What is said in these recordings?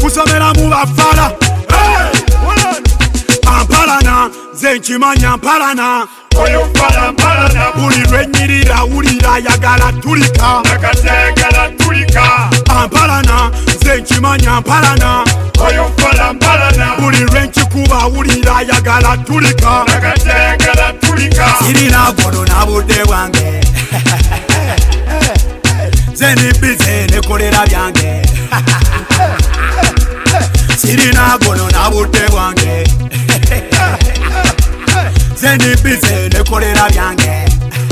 kusomera mu bafala ampalana nze nkimanya mpalana oyo fala mpalana buli lwenyirira wulira yagala tulika nakati ayagala tulika ampalana nze nkimanya mpalana oyo fala mpalana buli lwenkikuba wulira yagala tulika nakati ayagala tulika sirina gono na budde bwange nze ndi bize nekolera byange sirina gono na budde bwange nze ndi bize nekolera byange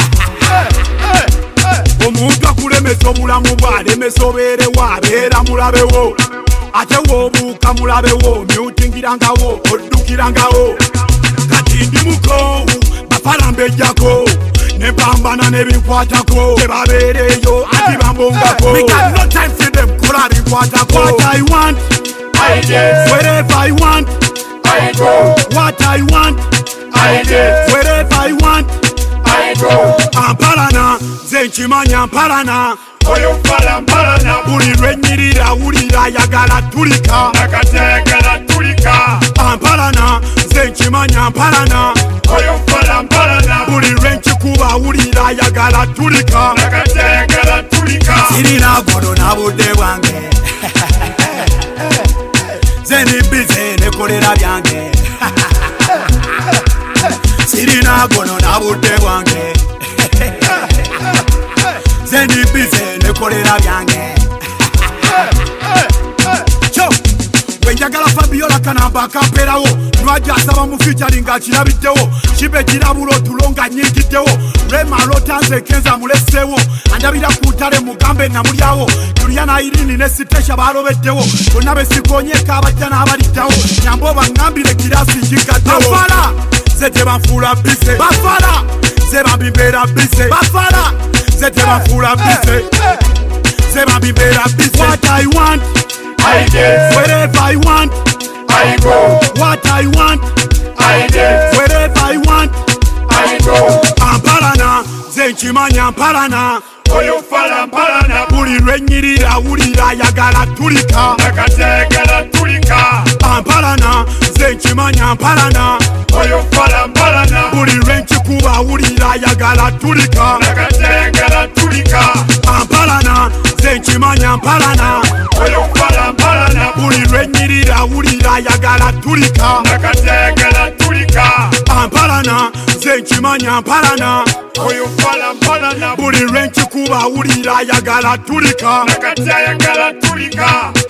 omuntu akulemesa obulamu bwalemesa obeerewo abeera mulabewo ate woobuuka mulabewo myutingirangawo oddukirangawo kati ndi mukoowu bafala mbejjako nepambana nebinkwatako tebabeereeyo ati bambongako kola binkwatako what I want I get wherever I want I go what I want I get wherever I want I go ampalana nze nkimanya mpalana oyo fala mpalana buli lwenyirira wulira yagala tulika nakati ayagala tulika ampalana nze nkimanya mpalana oyo fala mpalana buli lwenkikuba wulira yagala tulika nakati ayagala tulika sirina gono na budde bwange nze ndi bize nekolera byange sirina gono na budde bwange nze ndi bize nekolera byange kyo bwenjagala Fabiola kanamba akamperawo lwaja asaba mu featuring akirabiddewo kibe kirabula otulo nga nyiigiddewo lwemala otanze kenza muleseewo anjabira ku ntale mugambe namulyawo Juliana Irini ne Sitesha balobeddewo bonna besikonyeka abajja n'abaliddawo nyambo baŋŋambire kirasi nkigaddewo bafala nze tebanfuula bise bafala nze bambimbeera bise bafala nze tebanfuula bise nze bambimbeera bise what I want I get wherever I want I go what I want I get wherever I want I go ampalana nze nkimanya mpalana oyo fala mpalana buli lwenyirira wulira yagala tulika nakati ayagala tulika ampalana nze nkimanya mpalana oyo fala mpalana buli lwenkikuba wulira yagala tulika nakati ayagala tulika ampalana nze nkimanya mpalana oyo fala mpalana buli lwenyirira wulira yagala tulika nakati ayagala tulika ampalana nze nkimanya mpalana oyo fala mpalana buli lwenkikuba wulira yagala tulika nakati ayagala tulika